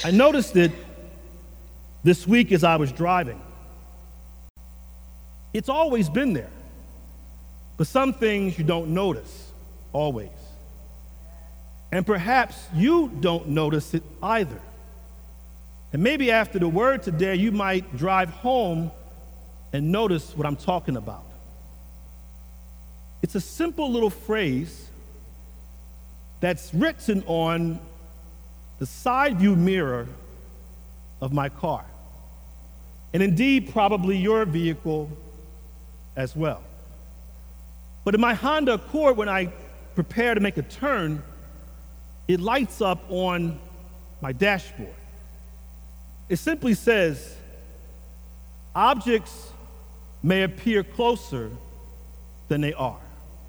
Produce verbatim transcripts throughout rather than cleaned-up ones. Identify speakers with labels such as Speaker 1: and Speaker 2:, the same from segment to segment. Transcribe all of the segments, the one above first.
Speaker 1: I noticed it this week as I was driving. It's always been there, but some things you don't notice always. And perhaps you don't notice it either. And maybe after the word today, you might drive home and notice what I'm talking about. It's a simple little phrase that's written on the side view mirror of my car, and indeed probably your vehicle as well. But in my Honda Accord, when I prepare to make a turn, it lights up on my dashboard. It simply says, objects may appear closer than they are.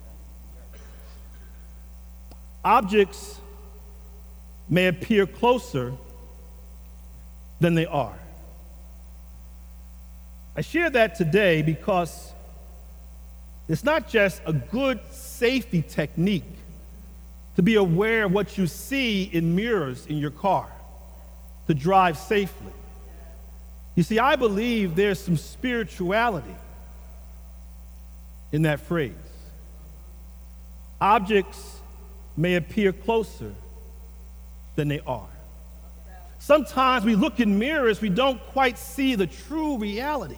Speaker 1: Objects may appear closer than they are. I share that today because it's not just a good safety technique to be aware of what you see in mirrors in your car to drive safely. You see, I believe there's some spirituality in that phrase. Objects may appear closer than they are. Sometimes we look in mirrors, we don't quite see the true reality.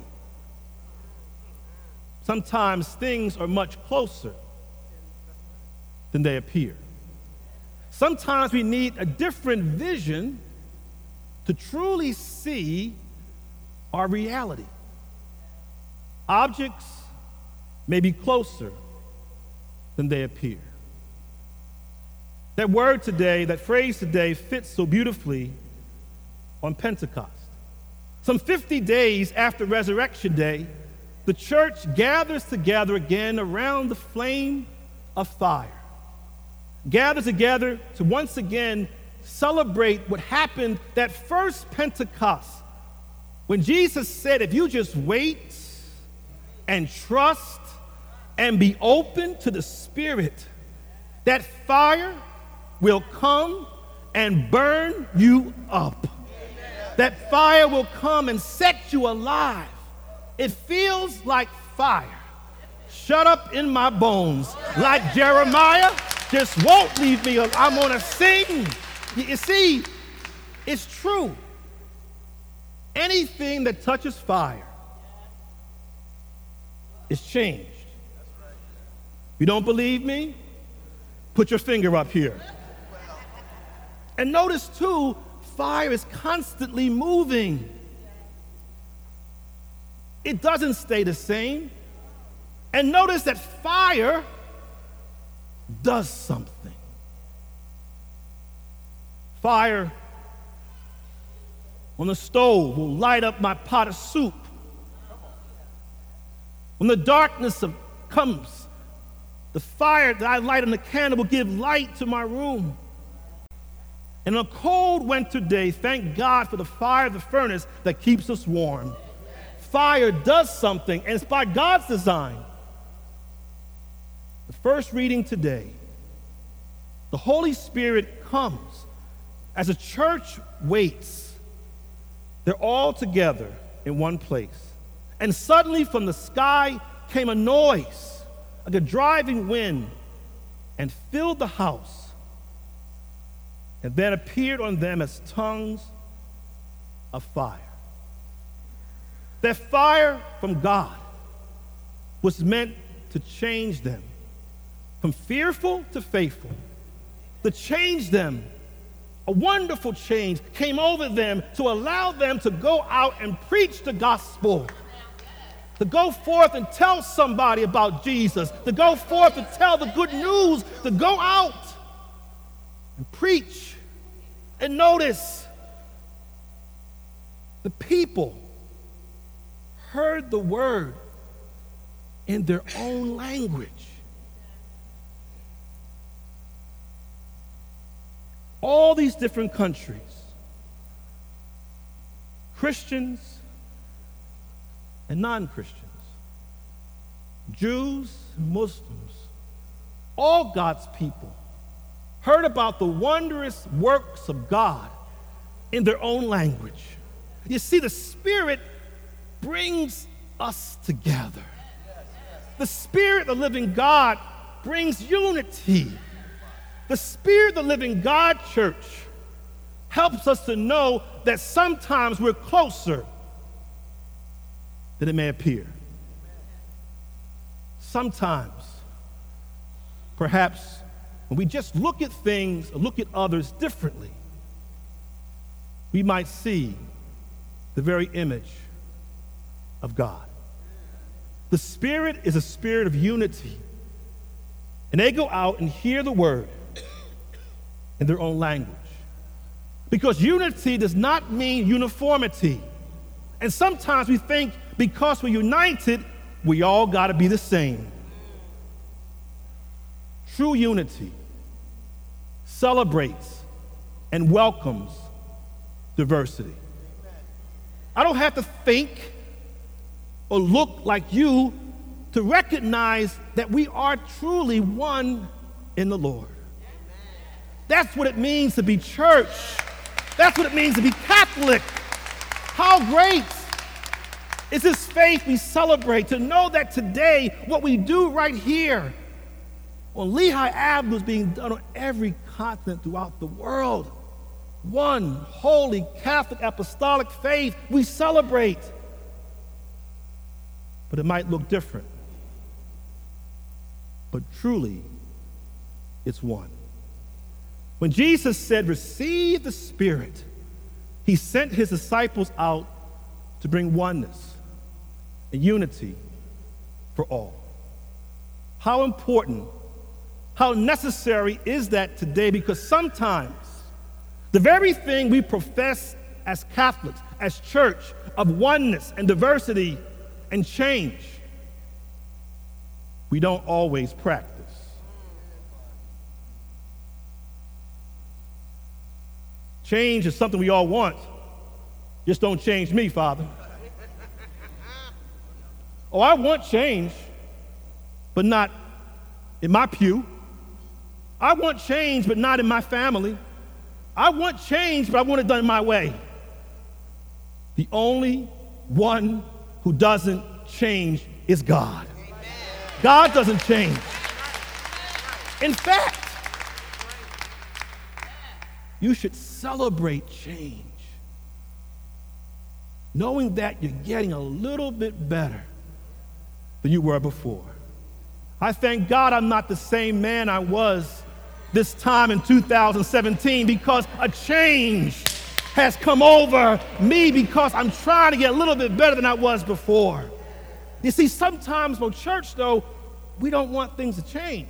Speaker 1: Sometimes things are much closer than they appear. Sometimes we need a different vision to truly see our reality. Objects may be closer than they appear. That word today, that phrase today, fits so beautifully on Pentecost. Some fifty days after Resurrection Day, the church gathers together again around the flame of fire. Gathers together to once again celebrate what happened that first Pentecost, when Jesus said, if you just wait and trust and be open to the Spirit, that fire will come and burn you up. That fire will come and set you alive. It feels like fire. Shut up in my bones. Like Jeremiah, just won't leave me alone. I'm gonna sing. You see, it's true. Anything that touches fire is changed. If you don't believe me, put your finger up here. And notice too, fire is constantly moving. It doesn't stay the same. And notice that fire does something. Fire on the stove will light up my pot of soup. When the darkness of, comes, the fire that I light on the candle will give light to my room. And on a cold winter day, thank God for the fire of the furnace that keeps us warm. Fire does something, and it's by God's design. The first reading today, the Holy Spirit comes as a church waits. They're all together in one place. And suddenly from the sky came a noise, like a driving wind, and filled the house. And then appeared on them as tongues of fire. That fire from God was meant to change them from fearful to faithful, to change them. A wonderful change came over them to allow them to go out and preach the gospel, to go forth and tell somebody about Jesus, to go forth and tell the good news, to go out and preach. And notice, the people heard the word in their own language. All these different countries, Christians and non-Christians, Jews and Muslims, all God's people heard about the wondrous works of God in their own language. You see, the Spirit brings us together. The Spirit of the living God brings unity. The Spirit of the living God, church, helps us to know that sometimes we're closer than it may appear. Sometimes, perhaps, when we just look at things or look at others differently, we might see the very image of God. The Spirit is a spirit of unity, and they go out and hear the word in their own language. Because unity does not mean uniformity. And sometimes we think because we're united, we all got to be the same. True unity celebrates and welcomes diversity. I don't have to think or look like you to recognize that we are truly one in the Lord. That's what it means to be church. That's what it means to be Catholic. How great is this faith we celebrate, to know that today what we do right here on Lehigh Avenue is being done on every continent throughout the world. One holy Catholic apostolic faith we celebrate. But it might look different. But truly, it's one. When Jesus said, "Receive the Spirit," he sent his disciples out to bring oneness and unity for all. How important, how necessary is that today? Because sometimes the very thing we profess as Catholics, as church, of oneness and diversity and change, we don't always practice. Change is something we all want. Just don't change me, Father. Oh, I want change, but not in my pew. I want change, but not in my family. I want change, but I want it done my way. The only one who doesn't change is God. Amen. God doesn't change. In fact, you should celebrate change, knowing that you're getting a little bit better than you were before. I thank God I'm not the same man I was this time in two thousand seventeen, because a change has come over me, because I'm trying to get a little bit better than I was before. You see, sometimes for church, though, we don't want things to change.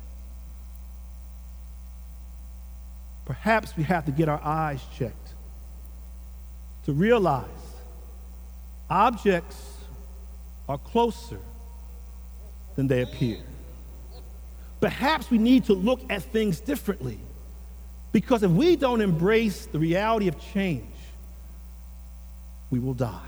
Speaker 1: Perhaps we have to get our eyes checked to realize objects are closer than they appear. Perhaps we need to look at things differently, because if we don't embrace the reality of change, we will die.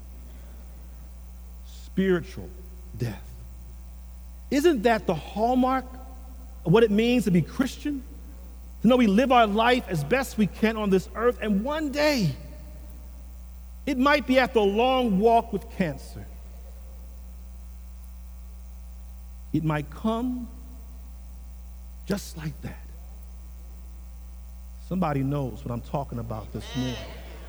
Speaker 1: Spiritual death. Isn't that the hallmark of what it means to be Christian? To know we live our life as best we can on this earth, and one day, it might be after a long walk with cancer. It might come just like that. Somebody knows what I'm talking about this morning.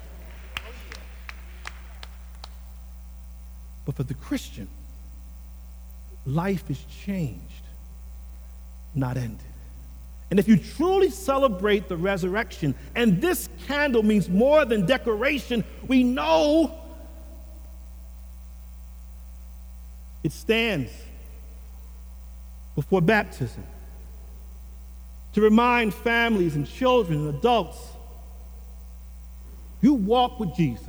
Speaker 1: But for the Christian, life is changed, not ended. And if you truly celebrate the resurrection, and this candle means more than decoration, we know it stands before baptism to remind families and children and adults, you walk with Jesus.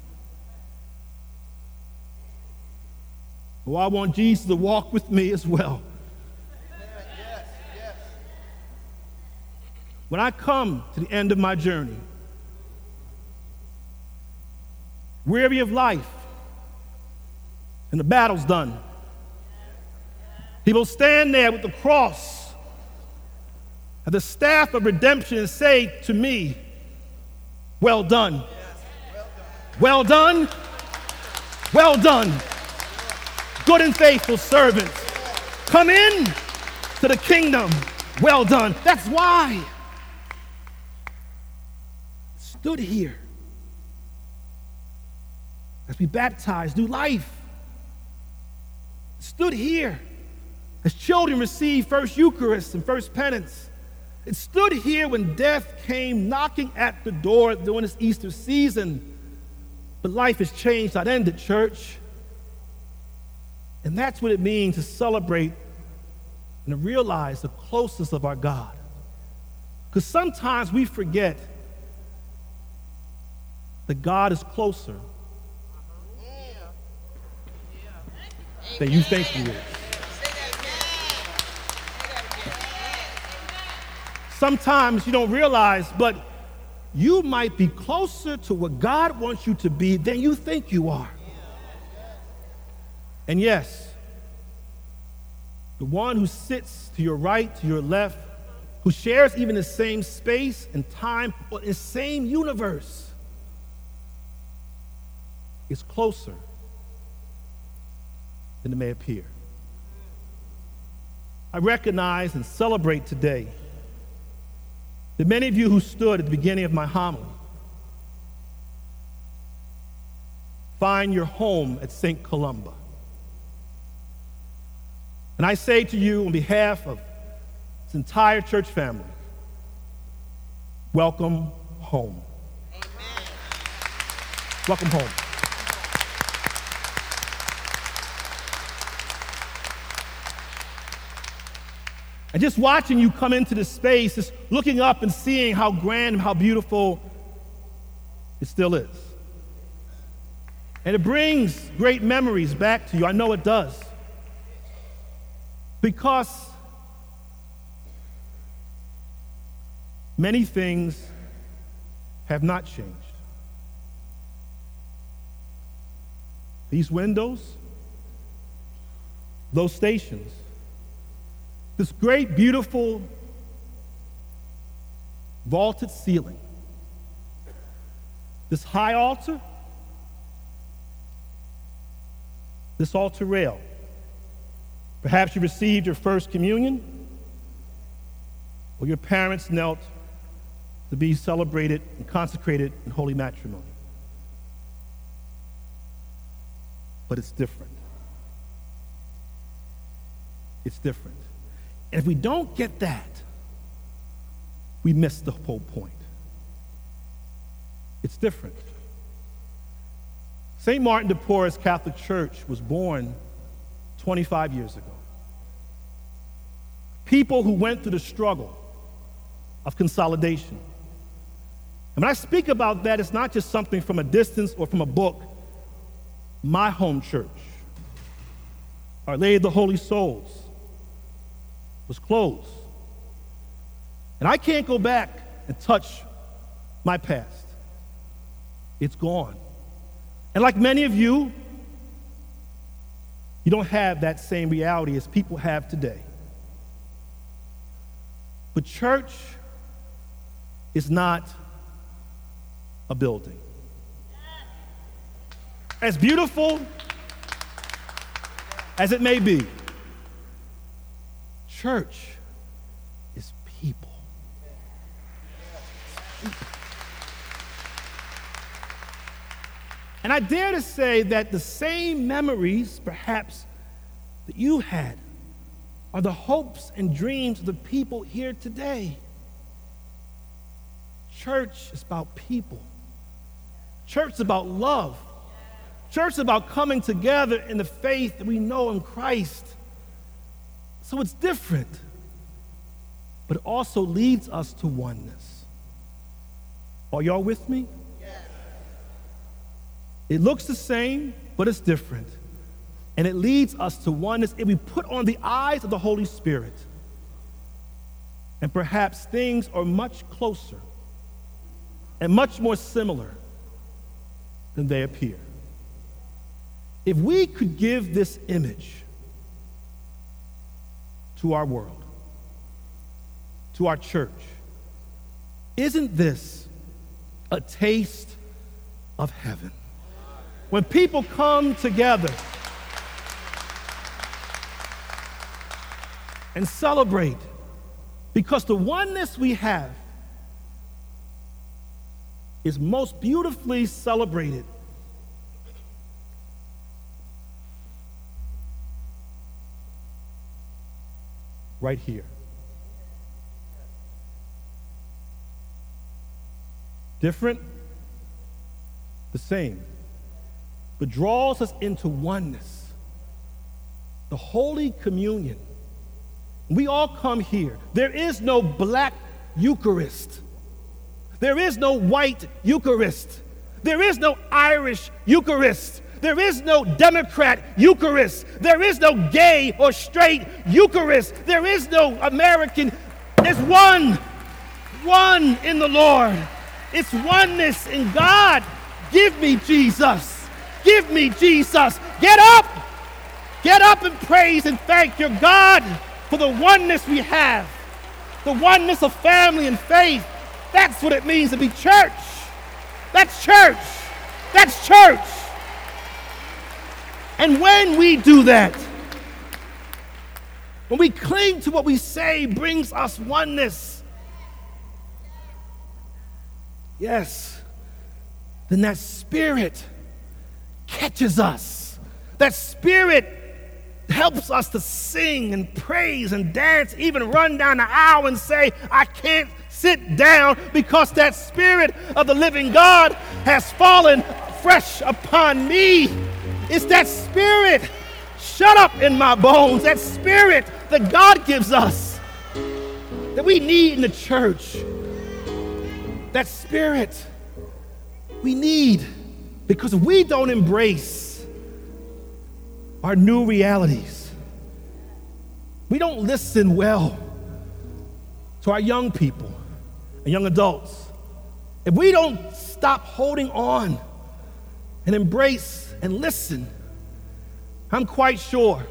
Speaker 1: Well, I want Jesus to walk with me as well. Yes, yes. When I come to the end of my journey, weary of life, and the battle's done, he will stand there with the cross and the staff of redemption and say to me, Well done. Well done. Well done. Good and faithful servant. Come in to the kingdom. Well done. That's why. Stood here as we baptized new life. Stood here as children received first Eucharist and first penance. It stood here when death came knocking at the door during this Easter season. But life has changed, not ended, church. And that's what it means to celebrate and to realize the closeness of our God. Because sometimes we forget that God is closer than you think He is. Sometimes you don't realize, but you might be closer to what God wants you to be than you think you are. And yes, the one who sits to your right, to your left, who shares even the same space and time or the same universe, is closer than it may appear. I recognize and celebrate today that many of you who stood at the beginning of my homily find your home at Saint Columba. And I say to you on behalf of this entire church family, welcome home. Amen. Welcome home. And just watching you come into this space, just looking up and seeing how grand and how beautiful it still is. And it brings great memories back to you. I know it does. Because many things have not changed. These windows, those stations, this great, beautiful, vaulted ceiling, this high altar, this altar rail. Perhaps you received your first communion, or your parents knelt to be celebrated and consecrated in holy matrimony. But it's different. It's different. And if we don't get that, we miss the whole point. It's different. Saint Martin de Porres Catholic Church was born twenty-five years ago. People who went through the struggle of consolidation. And when I speak about that, it's not just something from a distance or from a book. My home church, Our Lady of the Holy Souls, was closed. And I can't go back and touch my past. It's gone. And like many of you, you don't have that same reality as people have today. But church is not a building. As beautiful as it may be, church is people. And I dare to say that the same memories, perhaps, that you had are the hopes and dreams of the people here today. Church is about people. Church is about love. Church is about coming together in the faith that we know in Christ. So it's different, but it also leads us to oneness. Are y'all with me? Yes. It looks the same, but it's different. And it leads us to oneness if we put on the eyes of the Holy Spirit. And perhaps things are much closer and much more similar than they appear. If we could give this image to our world, to our church, isn't this a taste of heaven. When people come together and celebrate, because the oneness we have is most beautifully celebrated right here. Different, the same, but draws us into oneness. The Holy Communion. We all come here. There is no black Eucharist. There is no white Eucharist. There is no Irish Eucharist. There is no Democrat Eucharist. There is no gay or straight Eucharist. There is no American. There's one, one in the Lord. It's oneness in God. Give me Jesus. Give me Jesus. Get up. Get up and praise and thank your God for the oneness we have. The oneness of family and faith. That's what it means to be church. That's church. That's church. And when we do that, when we cling to what we say brings us oneness, yes, then that Spirit catches us. That Spirit helps us to sing and praise and dance, even run down the aisle and say, I can't sit down, because that Spirit of the living God has fallen fresh upon me. It's that Spirit shut up in my bones, that Spirit that God gives us that we need in the church. That Spirit we need, because if we don't embrace our new realities, we don't listen well to our young people and young adults, if we don't stop holding on and embrace and listen, I'm quite sure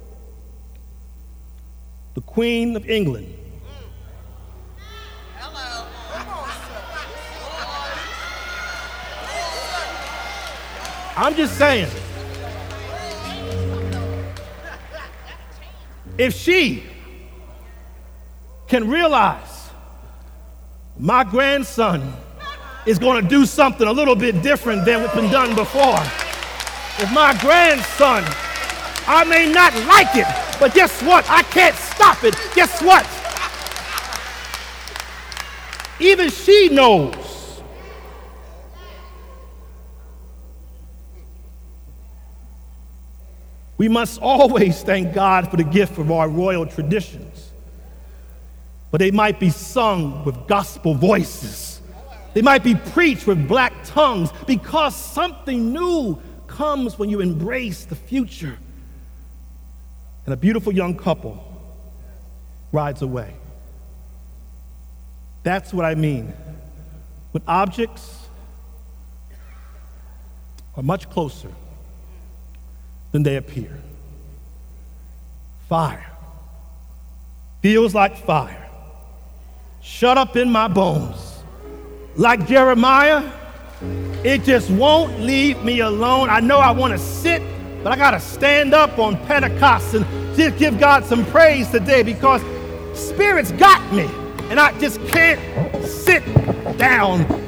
Speaker 1: the Queen of England,
Speaker 2: Hello.
Speaker 1: I'm just saying, if she can realize my grandson is going to do something a little bit different than what's been done before, if my grandson, I may not like it, but guess what? I can't stop it. Guess what? Even she knows. We must always thank God for the gift of our royal traditions, but they might be sung with gospel voices. They might be preached with black tongues, because something new comes when you embrace the future. And a beautiful young couple rides away. That's what I mean when objects are much closer than they appear. Fire feels like fire. Shut up in my bones. Like Jeremiah, it just won't leave me alone. I know I want to sit, but I got to stand up on Pentecost and just give God some praise today, because Spirit's got me, and I just can't sit down